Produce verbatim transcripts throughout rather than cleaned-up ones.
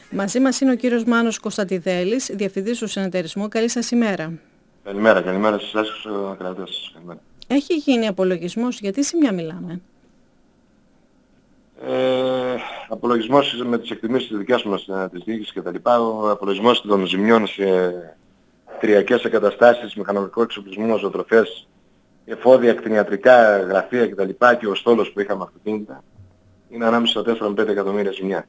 Μαζί μας είναι ο κύριος Μάνος Κωνσταντιδέλης, Διευθυντής του Συνεταιρισμού. Καλή σας ημέρα. Καλημέρα, καλημέρα σε εσάς και στους ακροατές σας. Καλημέρα. Έχει γίνει απολογισμός, γιατί σημεία μιλάμε? Ε, απολογισμός με τις εκτιμήσεις της δικιάς μας της διοίκησης και τα λοιπά, ο απολογισμός των ζημιών σε κτηριακές εγκαταστάσεις, μηχανολογικό εξοπλισμό, ζωοτροφές, εφόδια, κτηνιατρικά, γραφεία κτλ. Και ο στόλος που είχαμε αυτοκίνητα είναι ανάμεσα στα τέσσερα με πέντε εκατομμύρια ζημιά.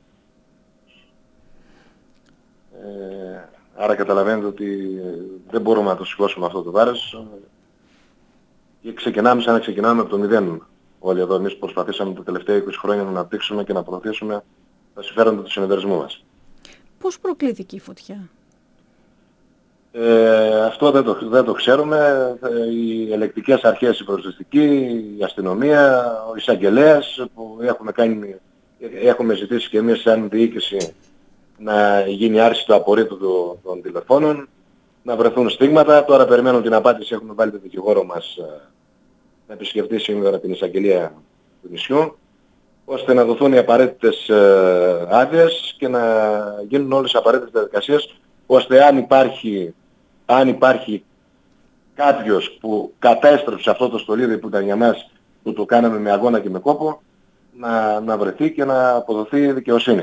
Ε, άρα καταλαβαίνετε ότι δεν μπορούμε να το σηκώσουμε αυτό το βάρος και ξεκινάμε σαν να ξεκινάμε από το μηδέν. Όλοι εδώ εμείς προσπαθήσαμε τα τελευταία είκοσι χρόνια να αναπτύξουμε και να προωθήσουμε τα συμφέροντα του συνεταιρισμού μας. Πώς προκλήθηκε η φωτιά? Ε, αυτό δεν το, δεν το ξέρουμε. Οι ελεκτικές αρχές, η προσδιστική, η αστυνομία, ο εισαγγελέας που έχουμε, κάνει, έχουμε ζητήσει και εμείς σαν διοίκηση να γίνει άρση του απορρίτου των, των τηλεφώνων, να βρεθούν στίγματα. Τώρα περιμένουν την απάντηση, έχουμε βάλει τον δικηγόρο μας να επισκεφτεί σήμερα την εισαγγελία του νησιού, ώστε να δοθούν οι απαραίτητες ε, άδειες και να γίνουν όλες οι απαραίτητες διαδικασίες, ώστε αν υπάρχει, αν υπάρχει κάποιος που κατέστρεψε αυτό το στολίδι που ήταν για μας, που το κάναμε με αγώνα και με κόπο, να, να βρεθεί και να αποδοθεί δικαιοσύνη.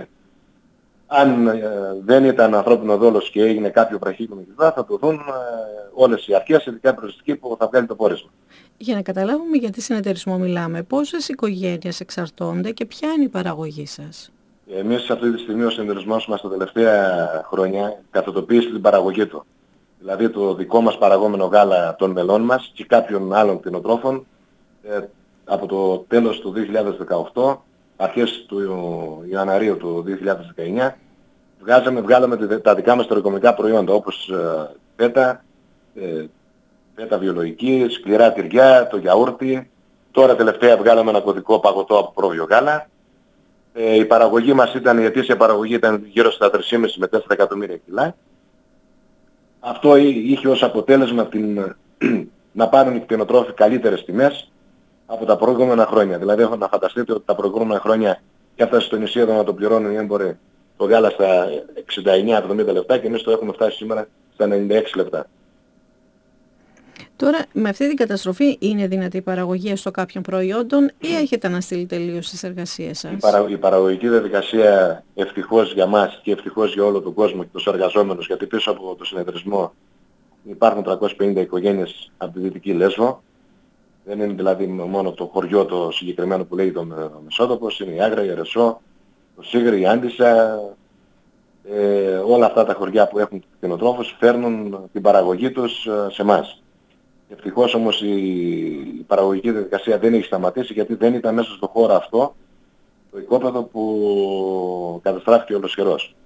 Αν ε, δεν ήταν ανθρώπινο δόλος και έγινε κάποιο βραχύκομο κλπ, θα δοθούν ε, όλες οι αρχές, ειδικά η προσδιστική που θα βγάλει το πόρισμα. Για να καταλάβουμε για τι συνεταιρισμό μιλάμε, πόσες οικογένειες εξαρτώνται και ποια είναι η παραγωγή σας? Εμείς αυτή τη στιγμή ο συνεταιρισμός μας τα τελευταία χρόνια καθοτοποίησε την παραγωγή του. Δηλαδή το δικό μας παραγόμενο γάλα των μελών μας και κάποιων άλλων κτηνοτρόφων ε, από το τέλος του δύο χιλιάδες δεκαοκτώ, αρχές του Ιανουαρίου του δύο χιλιάδες δεκαεννιά, βγάζαμε, βγάλαμε τα δικά μας τεροκομικά προϊόντα όπως ε, πέτα, ε, πέτα βιολογική, σκληρά τυριά, το γιαούρτι. Τώρα τελευταία βγάλαμε ένα κωδικό παγωτό από πρόβιο γάλα. Ε, η παραγωγή μας ήταν, η ετήσια παραγωγή ήταν γύρω στα τρία κόμμα πέντε με τέσσερα εκατομμύρια κιλά. Αυτό είχε ως αποτέλεσμα την, να πάρουν οι κτηνοτρόφοι καλύτερες τιμές από τα προηγούμενα χρόνια. Δηλαδή έχω να φανταστείτε ότι τα προηγούμενα χρόνια έφτασε στο νησί εδώ να το πληρώνουν οι έμποροι το γάλα στα εξήντα εννιά εβδομήντα λεπτά και εμείς το έχουμε φτάσει σήμερα στα ενενήντα έξι λεπτά. Τώρα, με αυτή την καταστροφή είναι δυνατή η παραγωγή στο κάποιων προϊόντων ή έχετε αναστείλει τελείως τις εργασίες σας? Η, παρα, η παραγωγική διαδικασία ευτυχώς για μας και ευτυχώς για όλο τον κόσμο και τους εργαζόμενους, γιατί πίσω από το συνεταιρισμό υπάρχουν τριακόσιες πενήντα οικογένειες από τη Δυτική Λέσβο. Δεν είναι δηλαδή μόνο το χωριό το συγκεκριμένο που λέγεται το Μεσότοπος, είναι η Άγρα, η Ερεσό, το Σίγρη, η Άντισσα. Ε, όλα αυτά τα χωριά που έχουν κτηνοτρόφους φέρνουν την παραγωγή τους σε εμάς. Ευτυχώς όμως η παραγωγική διαδικασία δεν έχει σταματήσει, γιατί δεν ήταν μέσα στο χώρο αυτό το οικόπεδο που καταστράφηκε ολοσχερός.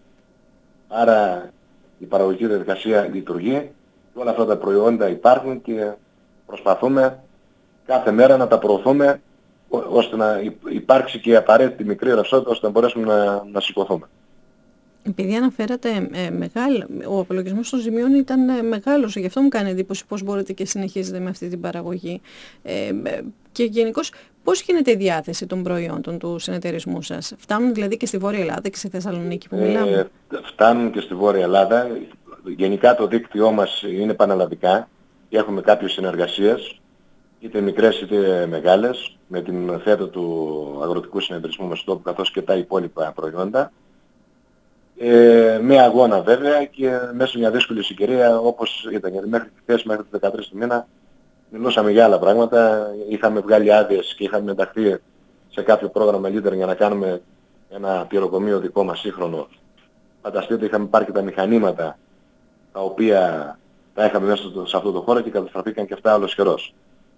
Άρα η παραγωγική διαδικασία λειτουργεί και όλα αυτά τα προϊόντα υπάρχουν και προσπαθούμε κάθε μέρα να τα προωθούμε ώστε να υπάρξει και η απαραίτητη μικρή ρευστότητα ώστε να μπορέσουμε να, να σηκωθούμε. Επειδή αναφέρατε ε, μεγάλο, ο απολογισμός των ζημιών ήταν ε, μεγάλος, γι' αυτό μου κάνει εντύπωση πώς μπορείτε και συνεχίζετε με αυτή την παραγωγή. Ε, και γενικώς πώς γίνεται η διάθεση των προϊόντων του συνεταιρισμού σας? Φτάνουν δηλαδή και στη Βόρεια Ελλάδα και στη Θεσσαλονίκη που μιλάμε? Ε, φτάνουν και στη Βόρεια Ελλάδα. Γενικά το δίκτυό μας είναι πανελλαδικά και έχουμε κάποιες συνεργασίες, είτε μικρές είτε μεγάλες, με την θέτα του αγροτικού συνεταιρισμού Μεσοτόπου καθώς και τα υπόλοιπα προϊόντα. Ε, με αγώνα βέβαια και μέσα σε μια δύσκολη συγκυρία όπως ήταν, γιατί μέχρι χθες, μέχρι τις δεκατρείς του μήνα μιλούσαμε για άλλα πράγματα. Είχαμε βγάλει άδειες και είχαμε ενταχθεί σε κάποιο πρόγραμμα leader για να κάνουμε ένα πυροκομείο δικό μας σύγχρονο. Φανταστείτε, είχαμε πάρει και τα μηχανήματα τα οποία τα είχαμε μέσα σε αυτό το χώρο και καταστραφήκαν και αυτά ολοσχερός.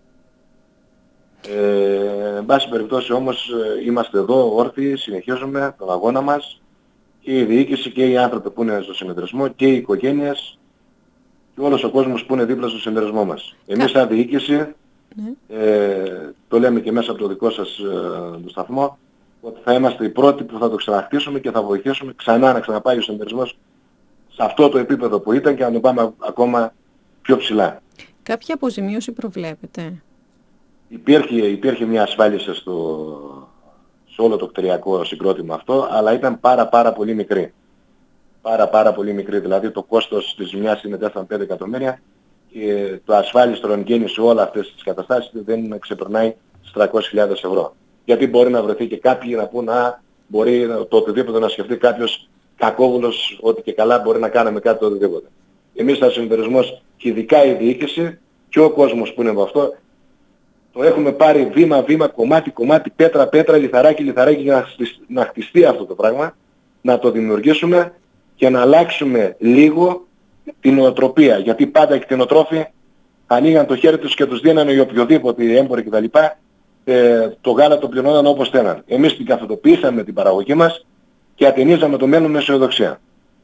Ε, εν πάση περιπτώσει όμως είμαστε εδώ όρθιοι, συνεχίζουμε τον αγώνα μας. Και η διοίκηση και οι άνθρωποι που είναι στο συνεταιρισμό και οι οικογένειες και όλος ο κόσμος που είναι δίπλα στο συνεταιρισμό μας. Εμείς σαν διοίκηση, ναι. ε, το λέμε και μέσα από το δικό σας ε, το σταθμό, ότι θα είμαστε οι πρώτοι που θα το ξαναχτίσουμε και θα βοηθήσουμε ξανά να ξαναπάει ο συνεταιρισμός σε αυτό το επίπεδο που ήταν και να το πάμε ακόμα πιο ψηλά. Κάποια αποζημίωση προβλέπετε? Υπήρχε, υπήρχε μια ασφάλιση στο... σε όλο το κτηριακό συγκρότημα αυτό, αλλά ήταν πάρα πάρα πολύ μικρή. πάρα πάρα πολύ μικρή. Δηλαδή το κόστος της ζημιάς είναι τέσσερα με πέντε εκατομμύρια και το ασφάλιστρο εν γέννη σε όλα αυτές τις καταστάσεις δεν ξεπερνάει στις τριακόσιες χιλιάδες ευρώ. Γιατί μπορεί να βρεθεί και κάποιοι να πούν, α, μπορεί το οτιδήποτε να σκεφτεί κάποιος κακόβουλος, ότι και καλά μπορεί να κάνουμε κάτι το οτιδήποτε. Εμείς σαν συνεταιρισμός και ειδικά η διοίκηση και ο κόσμος που είναι από αυτό, το έχουμε πάρει βήμα-βήμα, κομμάτι-κομμάτι, πέτρα-πέτρα, λιθαράκι-λιθαράκι για να χτιστεί, να χτιστεί αυτό το πράγμα, να το δημιουργήσουμε και να αλλάξουμε λίγο την νοοτροπία. Γιατί πάντα οι κτηνοτρόφοι ανοίγαν το χέρι τους και τους δίνανε οι οποιοδήποτε έμποροι κτλ. Ε, το γάλα το πληρώναν όπως θέλαν. Εμείς την καθοδοποιήσαμε την παραγωγή μας και ατενίζαμε το μέλλον με αισιοδοξία.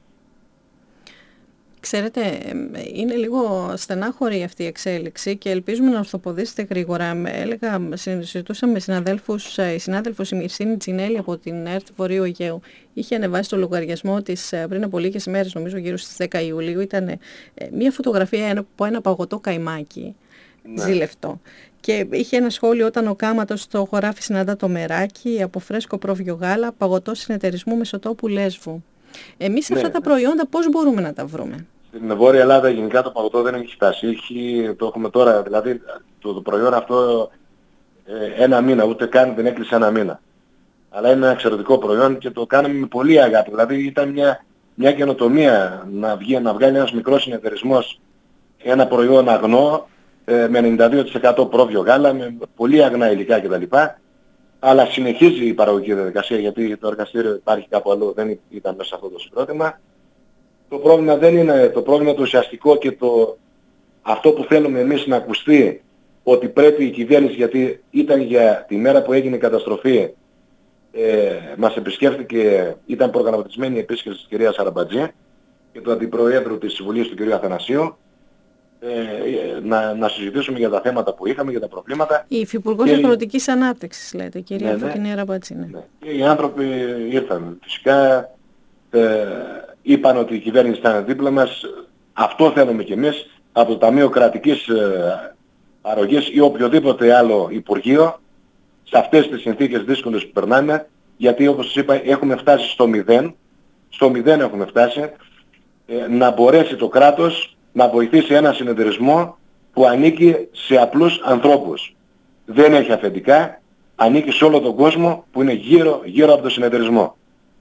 Ξέρετε, είναι λίγο στενάχωρη αυτή η εξέλιξη και ελπίζουμε να ορθοποδήσετε γρήγορα. Έλεγα, συζητούσαμε με συναδέλφους, η συνάδελφος η Μυρσίνη Τζινέλη από την ΕΡΤ Βορείου Αιγαίου. Είχε ανεβάσει το λογαριασμό της πριν από λίγες ημέρες, νομίζω γύρω στις δέκα Ιουλίου. Ήταν μια φωτογραφία από ένα παγωτό καϊμάκι, ναι, ζήλευτο. Και είχε ένα σχόλιο: όταν ο κάματος στο χωράφι συναντά το μεράκι, από φρέσκο πρόβιο γάλα, παγωτό συνεταιρισμού Μεσοτόπου Λέσβου. Εμείς ναι, αυτά τα προϊόντα πώς μπορούμε να τα βρούμε? Στην Βόρεια Ελλάδα γενικά το παγωτό δεν έχει φτάσει. Έχει, το έχουμε τώρα, δηλαδή το, το προϊόν αυτό ε, ένα μήνα, ούτε καν δεν έκλεισε ένα μήνα. Αλλά είναι ένα εξαιρετικό προϊόν και το κάνουμε με πολύ αγάπη. Δηλαδή ήταν μια, μια καινοτομία να, βγει, να βγάλει ένας μικρός συνεταιρισμός ένα προϊόν αγνό, ε, με ενενήντα δύο τοις εκατό πρόβιο γάλα, με πολύ αγνά υλικά κτλ. Αλλά συνεχίζει η παραγωγική διαδικασία, γιατί το εργαστήριο υπάρχει κάπου αλλού, δεν ήταν μέσα σε αυτό το συγκρότημα. Το πρόβλημα δεν είναι το πρόβλημα το ουσιαστικό και το, αυτό που θέλουμε εμείς να ακουστεί, ότι πρέπει η κυβέρνηση, γιατί ήταν για τη μέρα που έγινε η καταστροφή, ε, μας επισκέφθηκε, ήταν προγραμματισμένη η επίσκεψη της κυρίας Αραμπατζή και του Αντιπροέδρου της Βουλής του κ. Αθανασίου, ε, να, να συζητήσουμε για τα θέματα που είχαμε, για τα προβλήματα. Η Υφυπουργός Αγροτικής Ανάπτυξης, λέτε, κυρία ναι, Φωτεινή Αραμπατζή. Ναι. Ναι. Και οι άνθρωποι ήρθαν. Φυσικά ε, είπαν ότι η κυβέρνηση ήταν δίπλα μας. Αυτό θέλουμε κι εμείς από το Ταμείο Κρατικής ε, Αρρωγής ή οποιοδήποτε άλλο Υπουργείο σε αυτές τις συνθήκες δύσκολες που περνάμε, γιατί όπως σας είπα έχουμε φτάσει στο μηδέν, στο μηδέν έχουμε φτάσει, ε, να μπορέσει το κράτος να βοηθήσει ένα συνεταιρισμό που ανήκει σε απλούς ανθρώπους. Δεν έχει αφεντικά, ανήκει σε όλο τον κόσμο που είναι γύρω, γύρω από το συνεταιρισμό.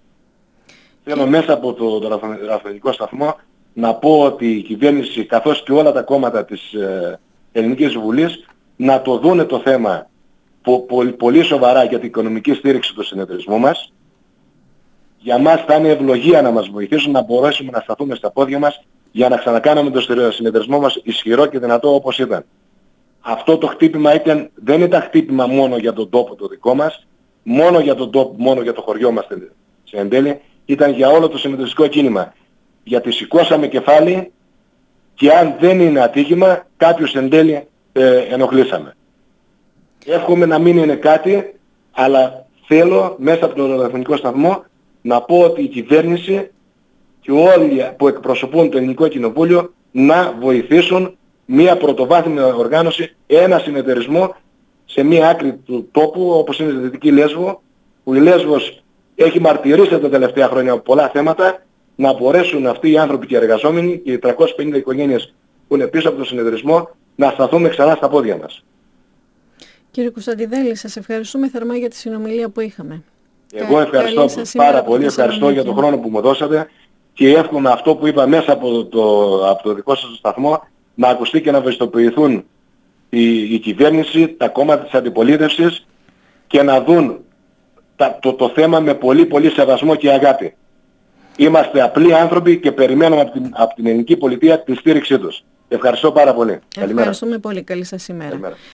Θέλω μέσα από το, το ραδιοφωνικό σταθμό να πω ότι η κυβέρνηση καθώς και όλα τα κόμματα της ε, Ελληνικής Βουλής να το δούνε το θέμα πο, πο, πολύ σοβαρά για την οικονομική στήριξη του συνεταιρισμού μας. Για μας θα είναι ευλογία να μας βοηθήσουν να μπορέσουμε να σταθούμε στα πόδια μας για να ξανακάνουμε το συνεταιρισμό μας ισχυρό και δυνατό όπως ήταν. Αυτό το χτύπημα ήταν, δεν ήταν χτύπημα μόνο για τον τόπο το δικό μας, μόνο για τον τόπο, μόνο για το χωριό μας σε εν τέλει, ήταν για όλο το συνεταιριστικό κίνημα. Γιατί σηκώσαμε κεφάλι και αν δεν είναι ατύχημα, κάποιους εν τέλει ε, ενοχλήσαμε. Εύχομαι να μην είναι κάτι, αλλά θέλω μέσα από τον ραδιοφωνικό σταθμό να πω ότι η κυβέρνηση και όλοι που εκπροσωπούν το Ελληνικό Κοινοβούλιο να βοηθήσουν μια πρωτοβάθμια οργάνωση, ένα συνεταιρισμό σε μια άκρη του τόπου όπως είναι η Δυτική Λέσβο, που η Λέσβος έχει μαρτυρήσει τα τελευταία χρόνια από πολλά θέματα, να μπορέσουν αυτοί οι άνθρωποι και οι εργαζόμενοι και οι τριακόσιες πενήντα οικογένειες που είναι πίσω από το συνεταιρισμό να σταθούμε ξανά στα πόδια μας. Κύριε Κωνσταντιδέλη, σας ευχαριστούμε θερμά για τη συνομιλία που είχαμε. Εγώ ευχαριστώ πάρα πολύ, ευχαριστώ για τον χρόνο που μου δώσατε και εύχομαι αυτό που είπα μέσα από το, από το δικό σας σταθμό να ακουστεί και να ευαισθητοποιηθούν η, η κυβέρνηση, τα κόμματα της αντιπολίτευσης και να δουν τα, το, το θέμα με πολύ πολύ σεβασμό και αγάπη. Είμαστε απλοί άνθρωποι και περιμένουμε από την, από την ελληνική πολιτεία τη στήριξή τους. Ευχαριστώ πάρα πολύ. Ευχαριστούμε πολύ. Καλή σας ημέρα. Καλημέρα.